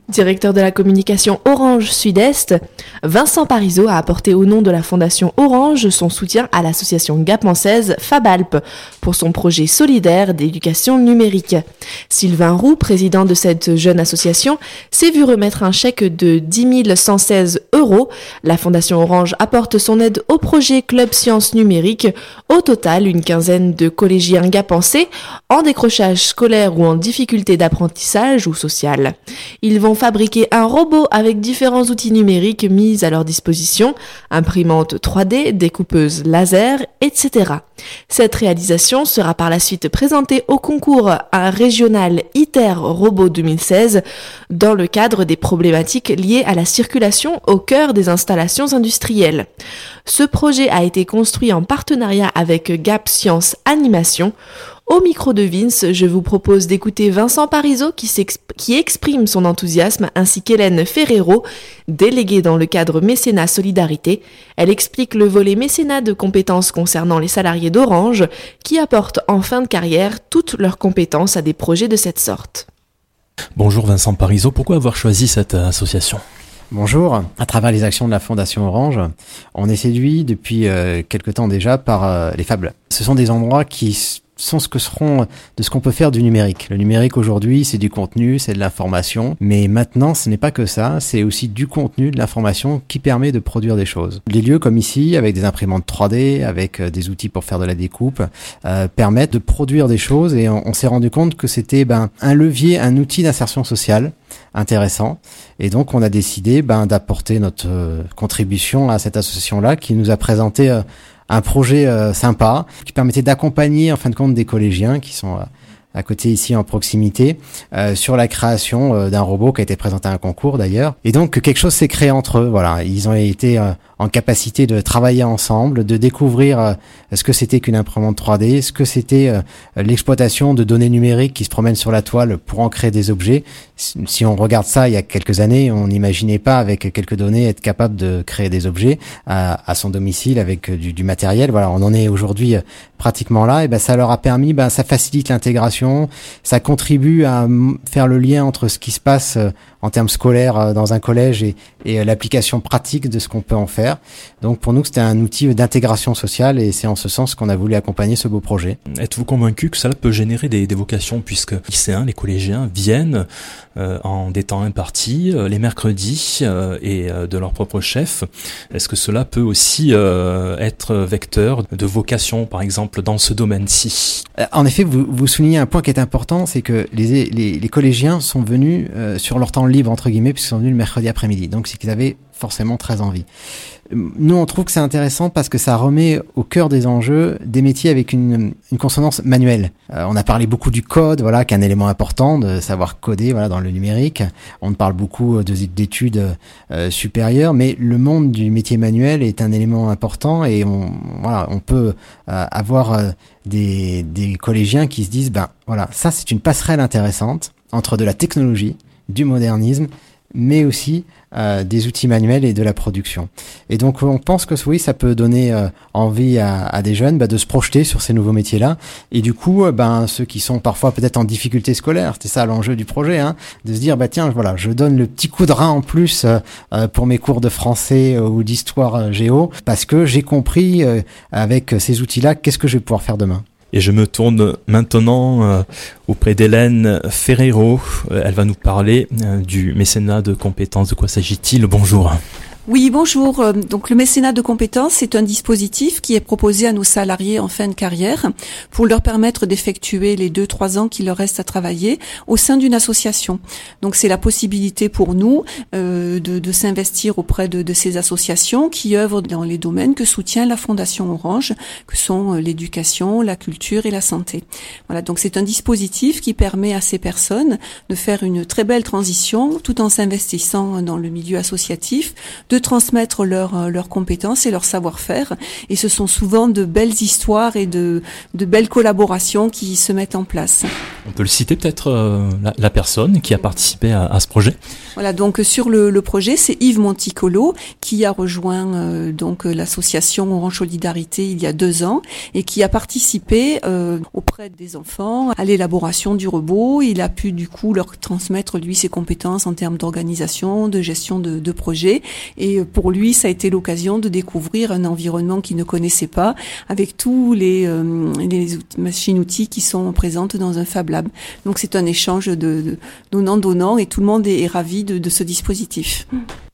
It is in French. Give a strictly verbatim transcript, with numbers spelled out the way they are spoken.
Directeur de la communication Orange Sud-Est, Vincent Parisot a apporté au nom de la Fondation Orange son soutien à l'association gapençaise Fabalp pour son projet solidaire d'éducation numérique. Sylvain Roux, président de cette jeune association, s'est vu remettre un chèque de dix mille cent seize euros. La Fondation Orange apporte son aide au projet Club Sciences Numériques. Au total, une quinzaine de collégiens gapençais en décrochage scolaire ou en difficulté d'apprentissage ou social. Ils vont fabriquer un robot avec différents outils numériques mis à leur disposition, imprimante trois D, découpeuse laser, et cetera. Cette réalisation sera par la suite présentée au concours régional ITER Robot deux mille seize dans le cadre des problématiques liées à la circulation au cœur des installations industrielles. Ce projet a été construit en partenariat avec Gap Science Animation. Au micro de Vince, je vous propose d'écouter Vincent Parisot qui, qui exprime son enthousiasme ainsi qu'Hélène Ferrero, déléguée dans le cadre Mécénat Solidarité. Elle explique le volet mécénat de compétences concernant les salariés d'Orange qui apportent en fin de carrière toutes leurs compétences à des projets de cette sorte. Bonjour Vincent Parisot, pourquoi avoir choisi cette association ? Bonjour, à travers les actions de la Fondation Orange, on est séduit depuis euh, quelque temps déjà par euh, les Fab Labs. Ce sont des endroits qui sont ce que seront de ce qu'on peut faire du numérique. Le numérique aujourd'hui, c'est du contenu, c'est de l'information, mais maintenant, ce n'est pas que ça, c'est aussi du contenu, de l'information qui permet de produire des choses. Les lieux comme ici, avec des imprimantes trois D, avec des outils pour faire de la découpe, euh, permettent de produire des choses et on, on s'est rendu compte que c'était ben, un levier, un outil d'insertion sociale intéressant. Et donc, on a décidé ben, d'apporter notre euh, contribution à cette association-là qui nous a présenté euh, un projet euh, sympa qui permettait d'accompagner en fin de compte des collégiens qui sont euh, à côté ici en proximité euh, sur la création euh, d'un robot qui a été présenté à un concours d'ailleurs. Et donc quelque chose s'est créé entre eux. Voilà, ils ont été euh, en capacité de travailler ensemble, de découvrir euh, ce que c'était qu'une imprimante trois D, ce que c'était euh, l'exploitation de données numériques qui se promènent sur la toile pour en créer des objets. Si on regarde ça il y a quelques années, on n'imaginait pas avec quelques données être capable de créer des objets à, à son domicile avec du, du matériel. Voilà, on en est aujourd'hui euh, pratiquement là. Et ben ça leur a permis, ben ça facilite l'intégration, ça contribue à faire le lien entre ce qui se passe euh, en termes scolaires euh, dans un collège et, et euh, l'application pratique de ce qu'on peut en faire. Donc pour nous, c'était un outil d'intégration sociale et c'est en ce sens qu'on a voulu accompagner ce beau projet. Êtes-vous convaincu que cela peut générer des, des vocations puisque les lycéens, les collégiens viennent euh, en des temps impartis, euh, les mercredis euh, et euh, de leur propre chef. Est-ce que cela peut aussi euh, être vecteur de vocation, par exemple, dans ce domaine-ci ? En effet, vous, vous soulignez un point qui est important, c'est que les, les, les collégiens sont venus euh, sur leur temps libre, entre guillemets, puisqu'ils sont venus le mercredi après-midi. Donc c'est qu'ils avaient forcément très envie. Nous, on trouve que c'est intéressant parce que ça remet au cœur des enjeux des métiers avec une, une consonance manuelle. Euh, on a parlé beaucoup du code, voilà, qui est un élément important de savoir coder, voilà, dans le numérique. On parle beaucoup de, d'études euh, supérieures, mais le monde du métier manuel est un élément important et on, voilà, on peut euh, avoir euh, des, des collégiens qui se disent, ben voilà, ça c'est une passerelle intéressante entre de la technologie, du modernisme, mais aussi euh, des outils manuels et de la production. Et donc on pense que oui, ça peut donner euh, envie à, à des jeunes bah, de se projeter sur ces nouveaux métiers-là. Et du coup, euh, ben ceux qui sont parfois peut-être en difficulté scolaire, c'était ça l'enjeu du projet, hein, de se dire bah tiens voilà, je donne le petit coup de rein en plus euh, pour mes cours de français euh, ou d'histoire euh, géo, parce que j'ai compris euh, avec ces outils-là qu'est-ce que je vais pouvoir faire demain. Et je me tourne maintenant euh, auprès d'Hélène Ferrero. Euh, elle va nous parler euh, du mécénat de compétences. De quoi s'agit-il ? Bonjour. Oui, bonjour. Donc le mécénat de compétences, c'est un dispositif qui est proposé à nos salariés en fin de carrière pour leur permettre d'effectuer les deux, trois ans qu'il leur reste à travailler au sein d'une association. Donc c'est la possibilité pour nous euh, de, de s'investir auprès de, de ces associations qui œuvrent dans les domaines que soutient la Fondation Orange, que sont l'éducation, la culture et la santé. Voilà, donc c'est un dispositif qui permet à ces personnes de faire une très belle transition tout en s'investissant dans le milieu associatif, de transmettre leurs leurs compétences et leur savoir-faire. Et ce sont souvent de belles histoires et de, de belles collaborations qui se mettent en place. On peut le citer peut-être, euh, la, la personne qui a participé à, à ce projet. Voilà, donc sur le, le projet, c'est Yves Monticolo qui a rejoint euh, donc l'association Orange Solidarité il y a deux ans et qui a participé euh, auprès des enfants à l'élaboration du robot. Il a pu du coup leur transmettre lui ses compétences en termes d'organisation, de gestion de, de projet. Et pour lui, ça a été l'occasion de découvrir un environnement qu'il ne connaissait pas, avec tous les, euh, les machines-outils qui sont présentes dans un Fab Lab. Donc c'est un échange de, de donnant-donnant et tout le monde est, est ravi de, de ce dispositif.